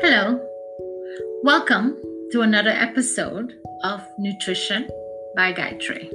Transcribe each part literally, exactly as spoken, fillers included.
Hello, welcome to another episode of Nutrition by Gayatri.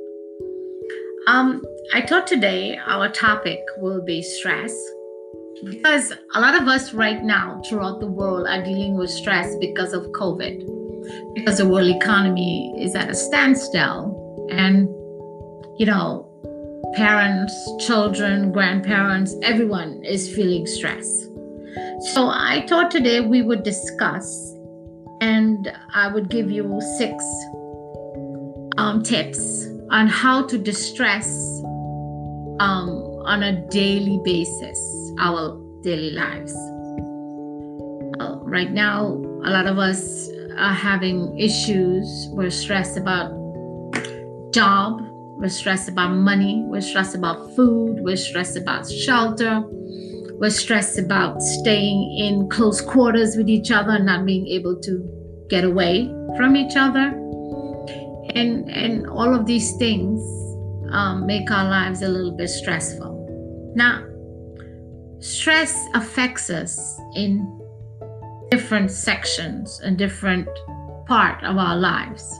Um, I thought today our topic will be stress because a lot of us right now throughout the world are dealing with stress because of COVID, because the world economy is at a standstill, and you know, parents, children, grandparents, everyone is feeling stress. So I thought today we would discuss, and I would give you six um, tips on how to distress um, on a daily basis, our daily lives. Uh, right now, a lot of us are having issues. We're stressed about job, we're stressed about money, we're stressed about food, we're stressed about shelter. We're stressed about staying in close quarters with each other and not being able to get away from each other. And, and all of these things um, make our lives a little bit stressful. Now, stress affects us in different sections and different part of our lives.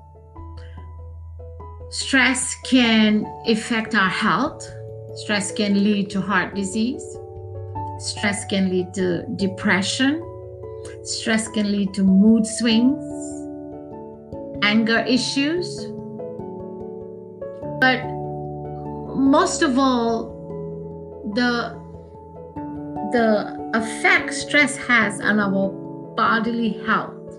Stress can affect our health. Stress can lead to heart disease. Stress can lead to depression. Stress can lead to mood swings, anger issues. But most of all, the, the effect stress has on our bodily health.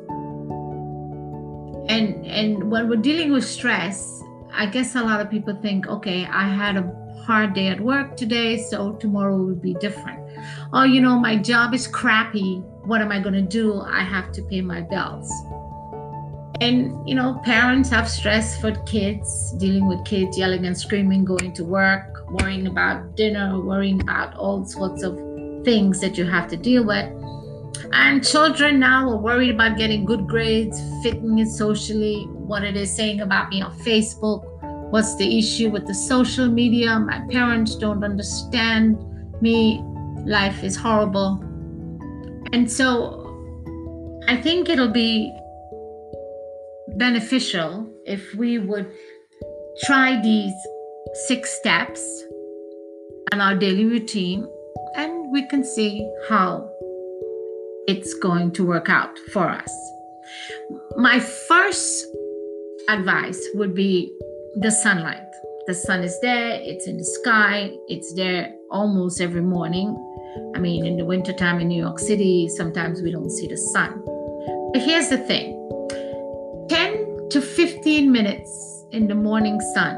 And, and when we're dealing with stress, I guess a lot of people think, okay, I had a hard day at work today, so tomorrow will be different. Oh, you know, my job is crappy. What am I going to do? I have to pay my bills. And, you know, parents have stress for kids, dealing with kids yelling and screaming, going to work, worrying about dinner, worrying about all sorts of things that you have to deal with. And children now are worried about getting good grades, fitting in socially, what it is saying about me on Facebook. What's the issue with the social media? My parents don't understand me. Life is horrible. And so I think it'll be beneficial if we would try these six steps on our daily routine, and we can see how it's going to work out for us. My first advice would be the sunlight. The sun is there, it's in the sky, it's there almost every morning. I mean, in the wintertime in New York City, sometimes we don't see the sun. But here's the thing, ten to fifteen minutes in the morning sun,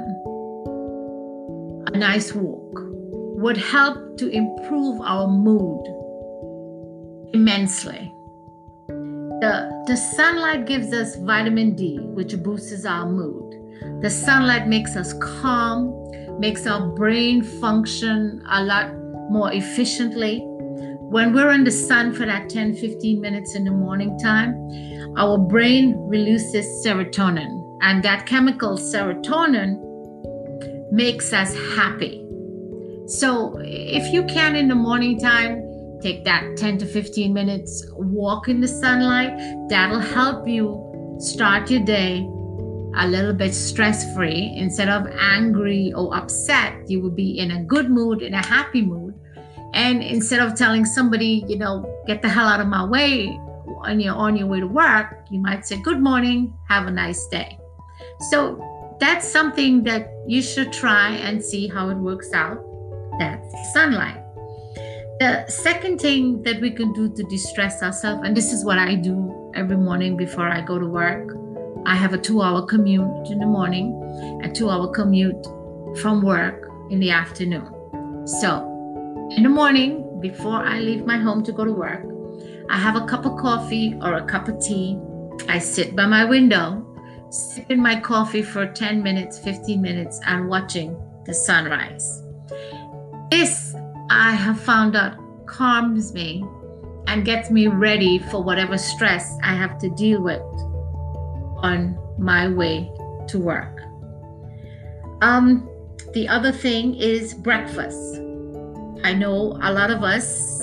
a nice walk, would help to improve our mood immensely. The, the sunlight gives us vitamin D, which boosts our mood. The sunlight makes us calm, makes our brain function a lot more efficiently. When we're in the sun for that ten to fifteen minutes in the morning time, our brain releases serotonin, and that chemical serotonin makes us happy. So if you can in the morning time, take that ten to fifteen minutes, walk in the sunlight. That'll help you start your day a little bit stress-free. Instead of angry or upset, you will be in a good mood, in a happy mood. And instead of telling somebody, you know, get the hell out of my way when you're on your way to work, you might say, good morning, have a nice day. So that's something that you should try and see how it works out. That's sunlight. The second thing that we can do to distress ourselves, and this is what I do every morning before I go to work. I have a two-hour commute in the morning, a two-hour commute from work in the afternoon. So in the morning, before I leave my home to go to work, I have a cup of coffee or a cup of tea. I sit by my window, sipping my coffee for ten minutes, fifteen minutes, and watching the sunrise. This, I have found out, calms me and gets me ready for whatever stress I have to deal with on my way to work. Um, the other thing is breakfast. I know a lot of us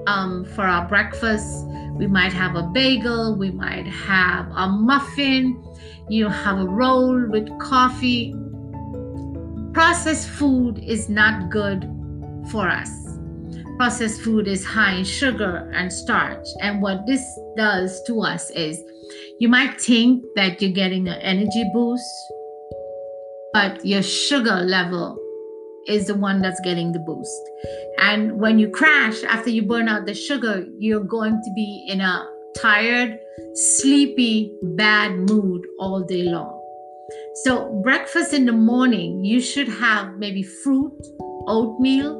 um, for our breakfast. We might have a bagel, we might have a muffin, you have a roll with coffee. Processed food is not good for us. Processed food is high in sugar and starch. And what this does to us is, you might think that you're getting an energy boost, but your sugar level is the one that's getting the boost. And when you crash, after you burn out the sugar, you're going to be in a tired, sleepy, bad mood all day long. So breakfast in the morning, you should have maybe fruit, oatmeal,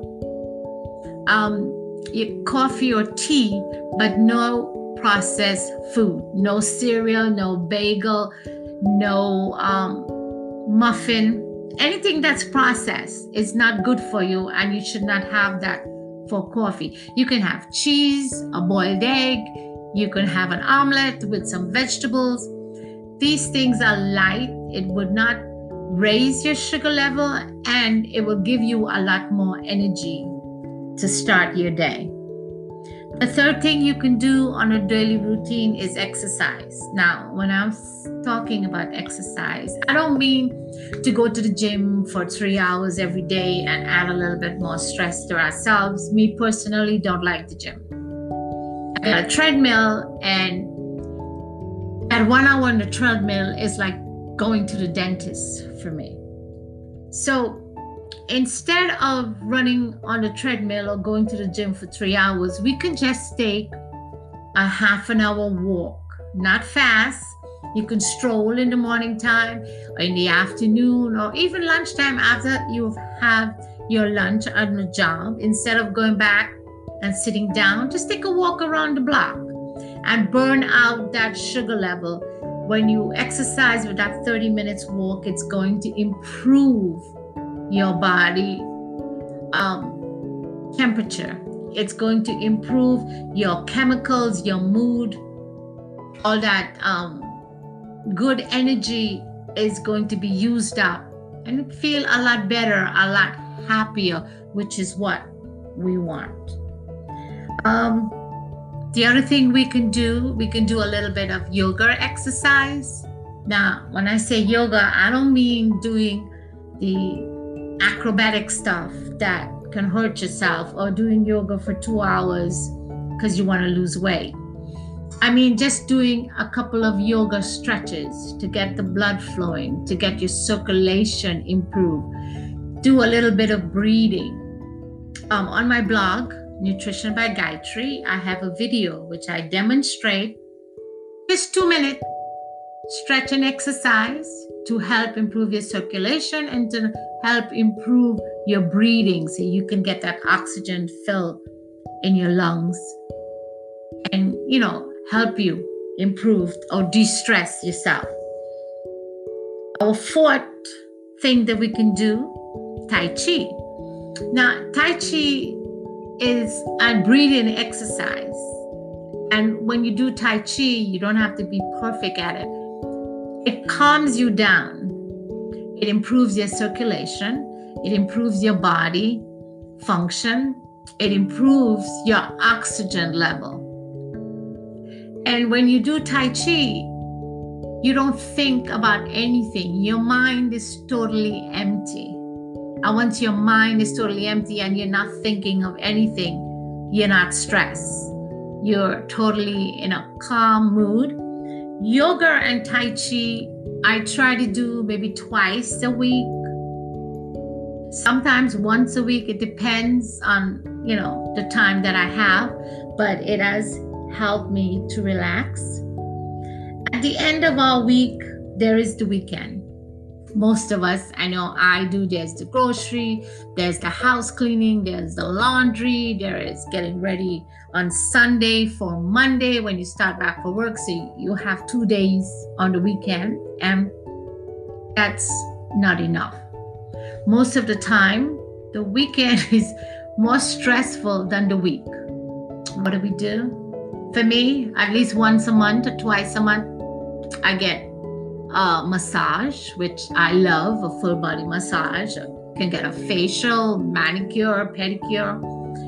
um, your coffee or tea, but no processed food, no cereal, no bagel, no um, muffin. Anything that's processed is not good for you, and you should not have that for coffee. You can have cheese, a boiled egg, you can have an omelet with some vegetables. These things are light. It would not raise your sugar level, and it will give you a lot more energy to start your day. The third thing you can do on a daily routine is exercise. Now, when I'm talking about exercise, I don't mean to go to the gym for three hours every day and add a little bit more stress to ourselves. Me personally don't like the gym. I got a treadmill, and that one hour on the treadmill is like going to the dentist for me. So instead of running on the treadmill or going to the gym for three hours, we can just take a half an hour walk, not fast. You can stroll in the morning time or in the afternoon or even lunchtime after you have your lunch on the job. Instead of going back and sitting down, just take a walk around the block and burn out that sugar level. When you exercise with that thirty minutes walk, it's going to improve your body um, temperature. It's going to improve your chemicals, your mood, all that um, good energy is going to be used up, and you feel a lot better, a lot happier, which is what we want. Um, the other thing we can do, we can do a little bit of yoga exercise. Now, when I say yoga, I don't mean doing the acrobatic stuff that can hurt yourself, or doing yoga for two hours because you want to lose weight. I mean, just doing a couple of yoga stretches to get the blood flowing, to get your circulation improved. Do a little bit of breathing. Um, on my blog, Nutrition by Gayatri, I have a video which I demonstrate just two minute stretch and exercise to help improve your circulation and to help improve your breathing so you can get that oxygen filled in your lungs and, you know, help you improve or de-stress yourself. Our fourth thing that we can do, Tai Chi. Now, Tai Chi is a breathing exercise. And when you do Tai Chi, you don't have to be perfect at it. It calms you down. It improves your circulation. It improves your body function. It improves your oxygen level. And when you do Tai Chi, you don't think about anything. Your mind is totally empty. And once your mind is totally empty and you're not thinking of anything, you're not stressed. You're totally in a calm mood. Yoga and Tai Chi, I try to do maybe twice a week. Sometimes once a week. It depends on, you know, the time that I have, but it has helped me to relax. At the end of our week, there is the weekend. Most of us, I know I do, there's the grocery, there's the house cleaning, there's the laundry, there is getting ready on Sunday for Monday when you start back for work. So you have two days on the weekend, and that's not enough. Most of the time, the weekend is more stressful than the week. What do we do? For me, at least once a month or twice a month, I get a massage, which I love, a full body massage. You can get a facial, manicure, pedicure.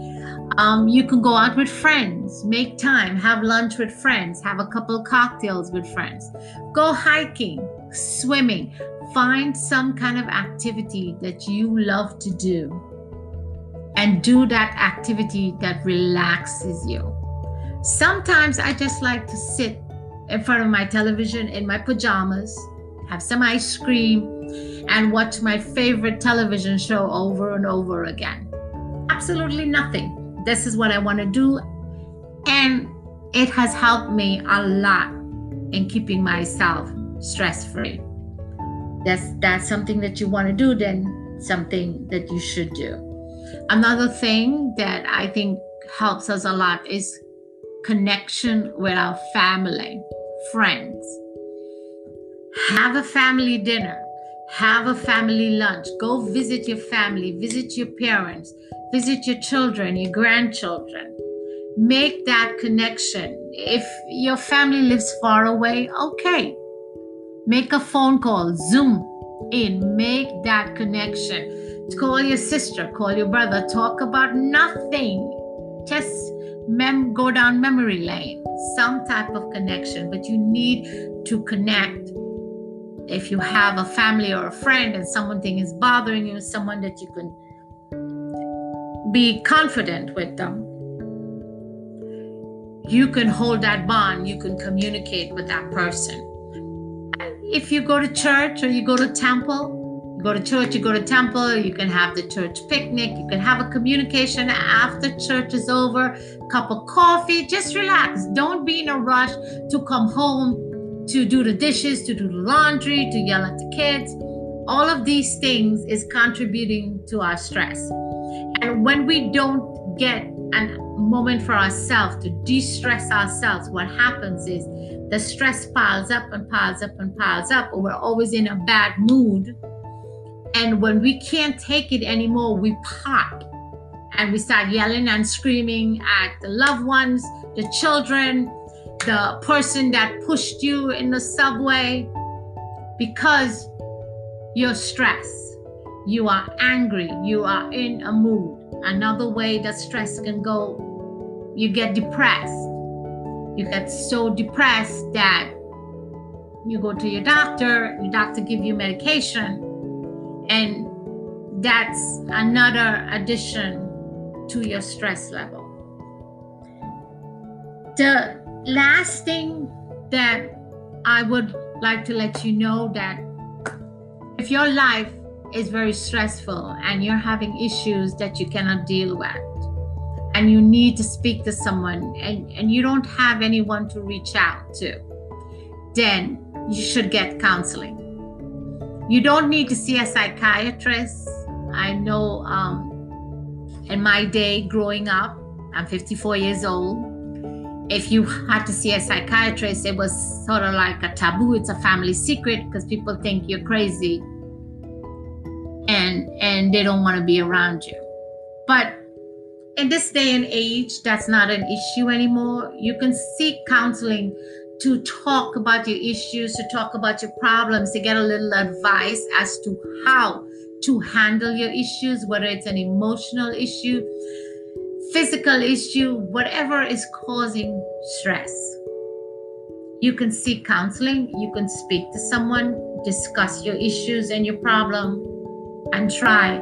Um, you can go out with friends, make time, have lunch with friends, have a couple cocktails with friends, go hiking, swimming, find some kind of activity that you love to do, and do that activity that relaxes you. Sometimes I just like to sit in front of my television in my pajamas, have some ice cream, and watch my favorite television show over and over again. Absolutely nothing. This is what I want to do. And it has helped me a lot in keeping myself stress-free. That's, that's something that you want to do, then something that you should do. Another thing that I think helps us a lot is connection with our family, friends. Have a family dinner. Have a family lunch. Go visit your family, visit your parents, visit your children, your grandchildren. Make that connection. If your family lives far away, okay. Make a phone call, Zoom in, make that connection. Call your sister, call your brother, talk about nothing. Just mem- go down memory lane, some type of connection, but you need to connect. If you have a family or a friend and something is bothering you, someone that you can be confident with them, you can hold that bond, you can communicate with that person. If you go to church or you go to temple, you go to church, you go to temple, you can have the church picnic, you can have a communication after church is over, cup of coffee, just relax. Don't be in a rush to come home to do the dishes, to do the laundry, to yell at the kids. All of these things is contributing to our stress. And when we don't get a moment for ourselves to de-stress ourselves, what happens is the stress piles up and piles up and piles up, or we're always in a bad mood. And when we can't take it anymore, we pop and we start yelling and screaming at the loved ones, the children, the person that pushed you in the subway, because you're stressed, you are angry, you are in a mood. Another way that stress can go, you get depressed. You get so depressed that you go to your doctor, your doctor give you medication, and that's another addition to your stress level. The last thing that I would like to let you know, that if your life is very stressful and you're having issues that you cannot deal with, and you need to speak to someone, and, and you don't have anyone to reach out to, then you should get counseling. You don't need to see a psychiatrist. I know um, in my day growing up, I'm fifty-four years old, if you had to see a psychiatrist, it was sort of like a taboo. It's a family secret because people think you're crazy and, and they don't want to be around you. But in this day and age, that's not an issue anymore. You can seek counseling to talk about your issues, to talk about your problems, to get a little advice as to how to handle your issues, whether it's an emotional issue, physical issue, whatever is causing stress. You can seek counseling, you can speak to someone, discuss your issues and your problem, and try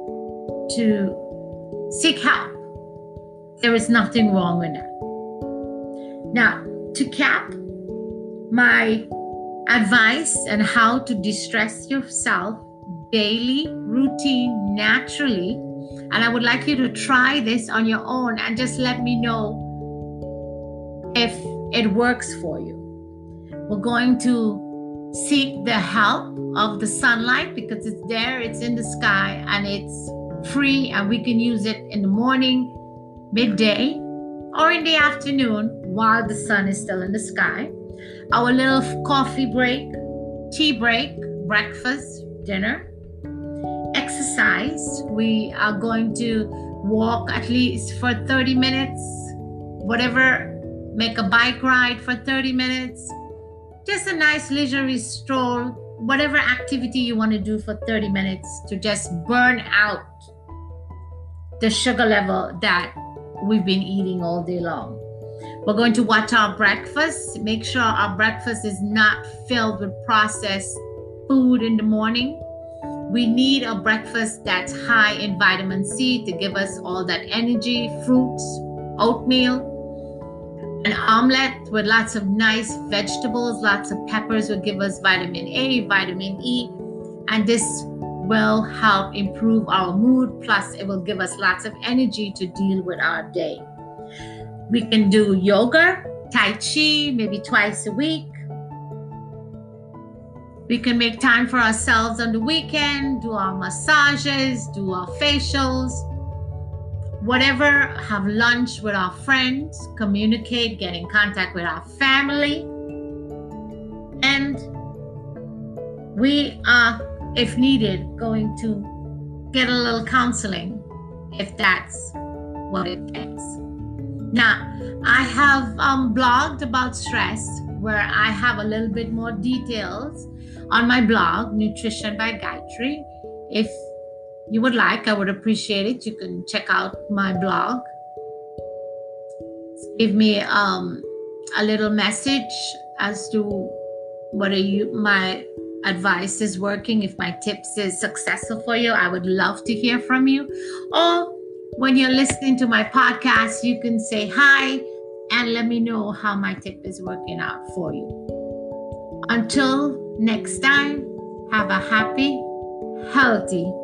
to seek help. There is nothing wrong with that. Now, to cap my advice on how to de-stress yourself daily, routine, naturally, and I would like you to try this on your own and just let me know if it works for you. We're going to seek the help of the sunlight because it's there, it's in the sky, and it's free, and we can use it in the morning, midday, or in the afternoon while the sun is still in the sky. Our little coffee break, tea break, breakfast, dinner. Exercise. We are going to walk at least for thirty minutes, whatever, make a bike ride for thirty minutes, just a nice leisurely stroll, whatever activity you want to do for thirty minutes to just burn out the sugar level that we've been eating all day long. We're going to watch our breakfast. Make sure our breakfast is not filled with processed food in the morning. We need a breakfast that's high in vitamin C to give us all that energy, fruits, oatmeal, an omelet with lots of nice vegetables, lots of peppers will give us vitamin A, vitamin E, and this will help improve our mood. Plus, it will give us lots of energy to deal with our day. We can do yoga, Tai Chi, maybe twice a week. We can make time for ourselves on the weekend, do our massages, do our facials, whatever, have lunch with our friends, communicate, get in contact with our family. And we are, if needed, going to get a little counseling if that's what it takes. Now, I have um, blogged about stress, where I have a little bit more details on my blog, Nutrition by Gayatri. If you would like, I would appreciate it. You can check out my blog. Give me um, a little message as to whether you my advice is working, if my tips is successful for you. I would love to hear from you. Or when you're listening to my podcast, you can say hi and let me know how my tip is working out for you. Until next time, have a happy, healthy